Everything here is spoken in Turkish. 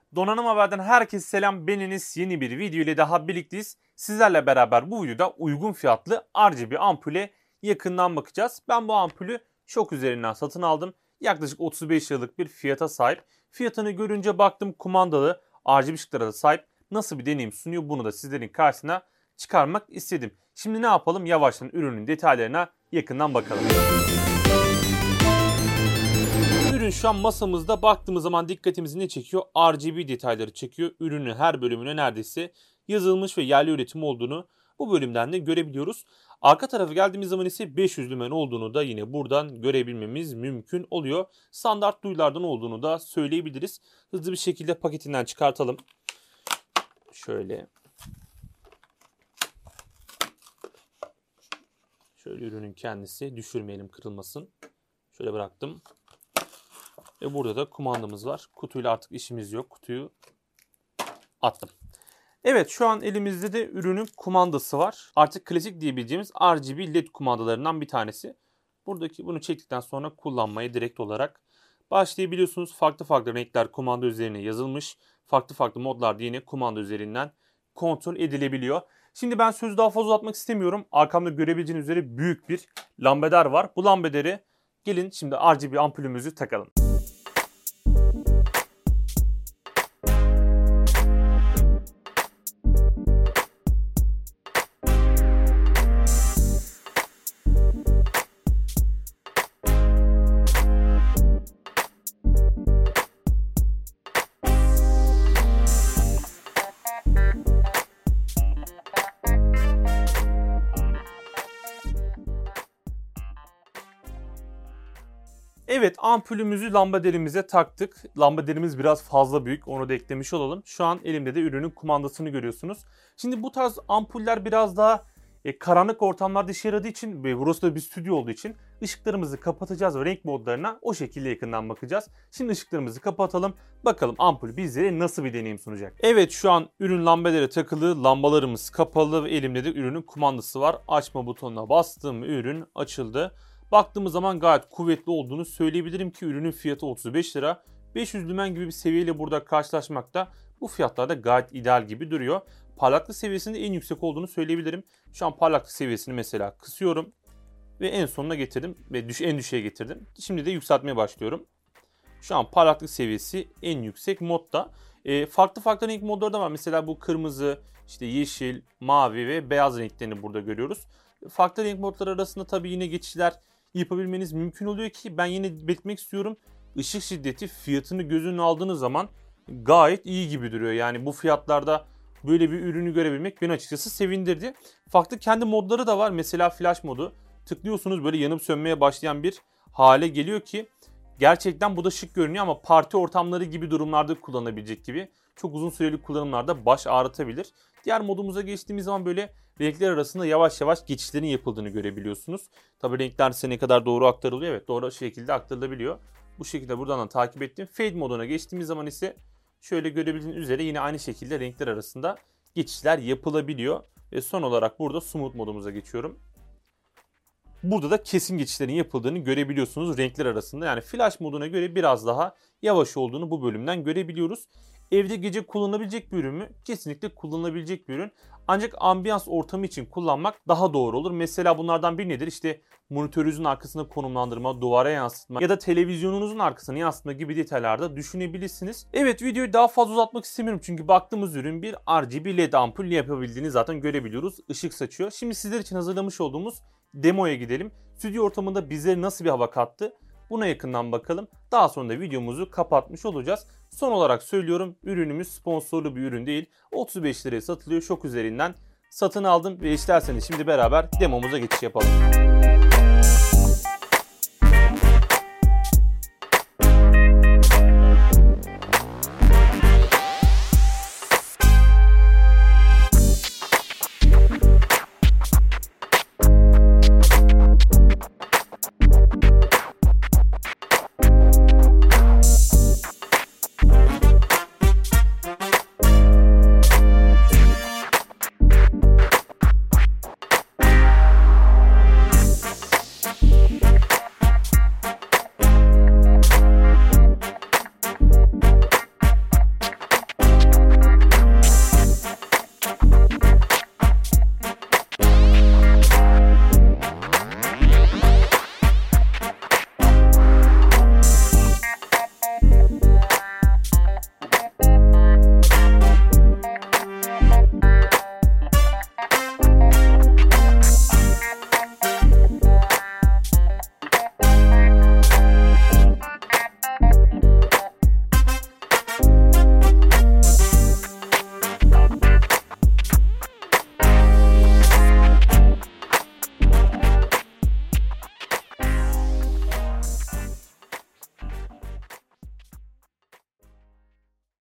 Donanım Haber'den herkese selam. Ben Enes, yeni bir video ile daha birlikteyiz. Sizlerle beraber bu videoda uygun fiyatlı RGB ampule yakından bakacağız. Ben bu ampulü Şok üzerinden satın aldım. Yaklaşık 35 liralık bir fiyata sahip. Fiyatını görünce baktım, kumandalı RGB ışıklara da sahip. Nasıl bir deneyim sunuyor, bunu da sizlerin karşısına çıkarmak istedim. Şimdi ne yapalım? Yavaştan ürünün detaylarına yakından bakalım. Ürün şu an masamızda. Baktığımız zaman dikkatimizi ne çekiyor? RGB detayları çekiyor. Ürünün her bölümüne neredeyse yazılmış ve yerli üretim olduğunu bu bölümden de görebiliyoruz. Arka tarafa geldiğimiz zaman ise 500 lümen olduğunu da yine buradan görebilmemiz mümkün oluyor. Standart duyulardan olduğunu da söyleyebiliriz. Hızlı bir şekilde paketinden çıkartalım. Şöyle ürünün kendisi, düşürmeyelim kırılmasın. Şöyle bıraktım. Ve burada da kumandamız var. Kutuyla artık işimiz yok. Kutuyu attım. Evet, şu an elimizde de ürünün kumandası var. Artık klasik diyebileceğimiz RGB LED kumandalarından bir tanesi. Bunu çektikten sonra kullanmaya direkt olarak başlayabiliyorsunuz. Farklı renkler kumanda üzerine yazılmış. Farklı modlarda yine kumanda üzerinden kontrol edilebiliyor. Şimdi ben sözü daha fazla uzatmak istemiyorum. Arkamda görebileceğiniz üzere büyük bir lambader var. Bu lambaderi gelin şimdi RGB ampulümüzü takalım. Evet, ampulümüzü lambaderimize taktık. Lambaderimiz biraz fazla büyük, onu da eklemiş olalım. Şu an elimde de ürünün kumandasını görüyorsunuz. Şimdi bu tarz ampuller biraz daha karanlık ortamlarda işe yaradığı için ve burası da bir stüdyo olduğu için ışıklarımızı kapatacağız ve renk modlarına o şekilde yakından bakacağız. Şimdi ışıklarımızı kapatalım. Bakalım ampul bizlere nasıl bir deneyim sunacak. Evet, şu an ürün lambadere takılı, lambalarımız kapalı ve elimde de ürünün kumandası var. Açma butonuna bastım, ürün açıldı. Baktığımız zaman gayet kuvvetli olduğunu söyleyebilirim ki ürünün fiyatı 35 lira. 500 lümen gibi bir seviyeyle burada karşılaşmakta bu fiyatlarda gayet ideal gibi duruyor. Parlaklık seviyesinde en yüksek olduğunu söyleyebilirim. Şu an parlaklık seviyesini mesela kısıyorum ve en sonuna getirdim ve en düşüğe getirdim. Şimdi de yükseltmeye başlıyorum. Şu an parlaklık seviyesi en yüksek modda. Farklı renk modları da var. Mesela bu kırmızı, işte yeşil, mavi ve beyaz renklerini burada görüyoruz. Farklı renk modları arasında tabii yine geçişler yapabilmeniz mümkün oluyor ki ben yine belirtmek istiyorum. Işık şiddeti fiyatını göz önüne aldığınız zaman gayet iyi gibi duruyor. Yani bu fiyatlarda böyle bir ürünü görebilmek beni açıkçası sevindirdi. Farklı kendi modları da var. Mesela flash modu. Tıklıyorsunuz, böyle yanıp sönmeye başlayan bir hale geliyor ki gerçekten bu da şık görünüyor ama parti ortamları gibi durumlarda kullanılabilecek gibi. Çok uzun süreli kullanımlarda baş ağrıtabilir. Diğer modumuza geçtiğimiz zaman böyle renkler arasında yavaş geçişlerin yapıldığını görebiliyorsunuz. Tabii renkler size ne kadar doğru aktarılıyor? Evet, doğru şekilde aktarılabiliyor. Bu şekilde buradan da takip ettim. Fade moduna geçtiğimiz zaman ise şöyle görebildiğiniz üzere yine aynı şekilde renkler arasında geçişler yapılabiliyor. Ve son olarak burada smooth modumuza geçiyorum. Burada da kesin geçişlerin yapıldığını görebiliyorsunuz renkler arasında. Yani flash moduna göre biraz daha yavaş olduğunu bu bölümden görebiliyoruz. Evde gece kullanılabilecek bir ürün mü? Kesinlikle kullanılabilecek bir ürün. Ancak ambiyans ortamı için kullanmak daha doğru olur. Mesela bunlardan biri nedir? İşte monitörünüzün arkasına konumlandırma, duvara yansıtma ya da televizyonunuzun arkasına yansıtma gibi detaylarda düşünebilirsiniz. Evet, videoyu daha fazla uzatmak istemiyorum çünkü baktığımız ürün bir RGB LED ampul yapabildiğini zaten görebiliyoruz. Işık saçıyor. Şimdi sizler için hazırlamış olduğumuz demoya gidelim. Stüdyo ortamında bizlere nasıl bir hava kattı? Buna yakından bakalım. Daha sonra da videomuzu kapatmış olacağız. Son olarak söylüyorum, ürünümüz sponsorlu bir ürün değil. 35 liraya satılıyor. Şok üzerinden satın aldım ve isterseniz şimdi beraber demomuza geçiş yapalım.